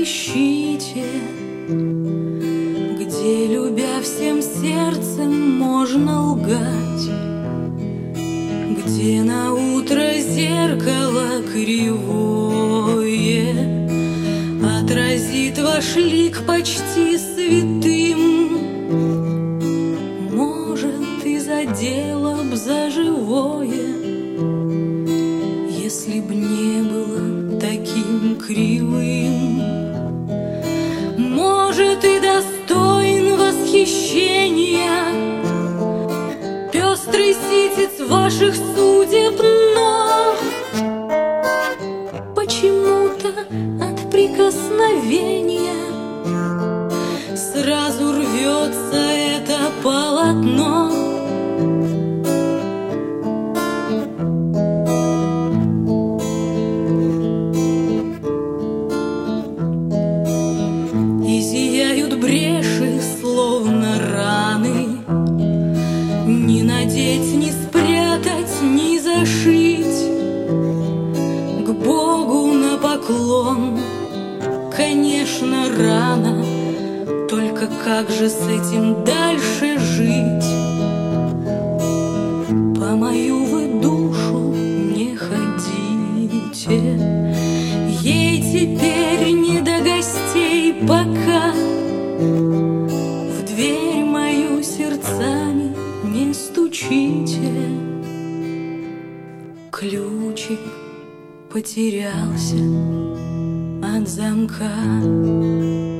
ищите, где, любя всем сердцем, можно лгать, где на утро зеркало кривое отразит ваш лик почти святым. Может, и задело б за живое, если б не было таким кривым. Может, и достоин восхищения пестрый ситец ваших судеб, но почему-то от прикосновения сразу рвется это полотно. И зияют бреши, словно раны, ни надеть, ни спрятать, ни зашить. К Богу на поклон, конечно, рано, только как же с этим дальше жить? По мою вы душу не ходите, ей теперь не до гостей пока. В дверь мою сердцами не стучите, ключик потерялся от замка.